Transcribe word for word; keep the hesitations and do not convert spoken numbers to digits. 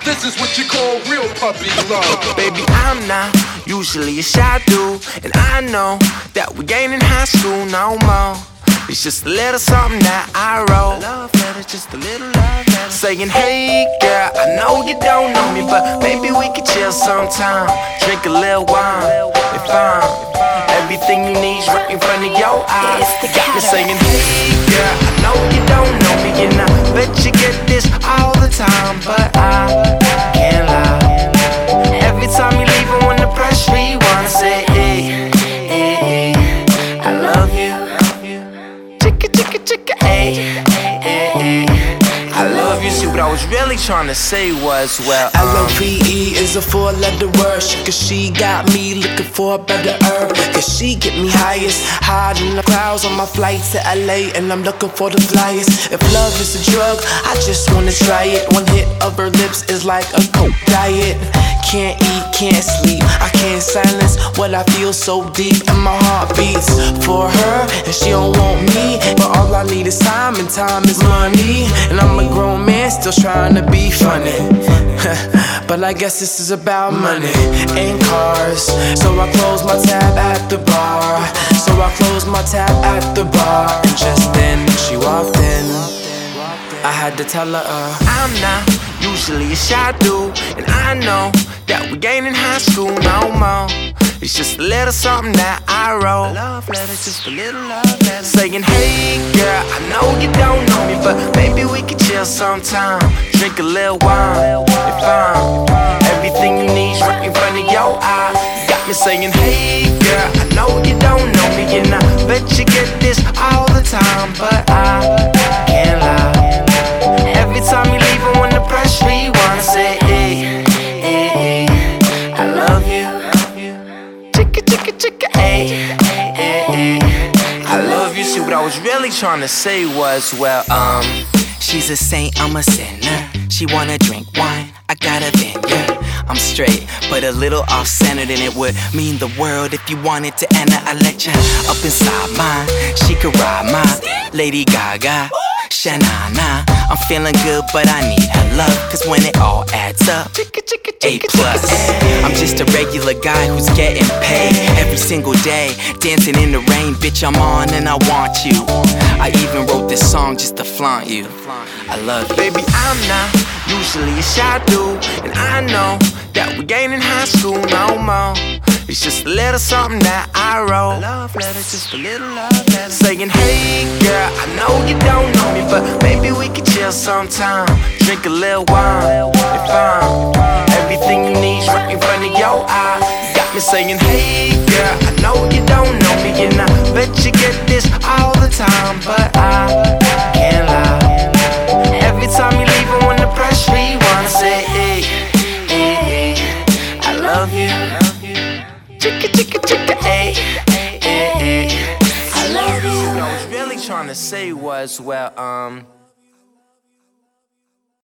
This is what you call real puppy love. Baby, I'm not usually a shy dude, and I know that we ain't in high school no more. It's just a little something that I wrote. Love letter, just a little love letter. Saying, hey girl, I know you don't know me, but maybe we could chill sometime. Drink a little wine and find everything you need's right in front of your eyes. Got me saying, hey girl, I know you don't know me, and I bet you get this all the time, but I can't lie. Every time you leave, I wanna press rewind and say, hey, hey, hey, I love you. Chicka, chicka, chicka, ay, ay, ay. I love you. See, what I was really trying to say was, well, um, L O V E is a four-letter word. Cause she got me looking for a better herb. Cause she get me highest, high in the clouds on my flight to L A, and I'm looking for the flyest. If love is a drug, I just wanna try it. One hit of her lips is like a coke diet. Can't eat, can't sleep, I can't silence what I feel so deep in my heart beats for her, and she don't want me, but all I need is time, and time is money. And I'm a grown man still trying to be funny. But I guess this is about money and cars. So I close my tab at the bar. So I close my tab at the bar. And just then she walked in. I had to tell her uh, I'm not usually a shy dude, and I know that we ain't in high school no more. It's just a little something that I wrote. Love letter, just a little love letter. Saying, hey girl, I know you don't know me, but maybe we could chill sometime. Drink a little wine and find everything you need's right in front of your eyes. Got me saying, hey girl, I know you don't know me, and I bet you get this all the time, but I can't lie. Every time you leave, I wanna press rewind and say, hey, hey, hey, I love you. Chicka, chicka, chicka, ay, ay, ay, I love you. See, what I was really trying to say was, well, um, she's a saint, I'm a sinner. She wanna drink wine, I got a vineyard. I'm straight, but a little off-centered, and it would mean the world if you wanted to enter a lecture up inside mine. She could ride my Lady Gaga, Shanana. I'm feeling good, but I need her love, cause when it all adds up, A plus. I'm just a regular guy who's getting paid every single day, dancing in the rain. Bitch, I'm on and I want you. I even wrote this song just to flaunt you. I love you. Baby, I'm not usually a shy dude, and I know that we ain't in high school no more. It's just a little something that I wrote. Love letter, just a little love letter. Saying, hey girl, I know you don't know me, but maybe we could chill sometime. Drink a little wine and find everything you need's right in front of your eyes. Got me saying, hey girl, I know you don't know me, and I bet you get this all the time, but I can't lie. Every time you leave, I wanna press rewind and say, hey, hey, hey, I love you. Chicka, chicka, chicka, ay, ay, ay, I love you. What I was really trying to say was, well, um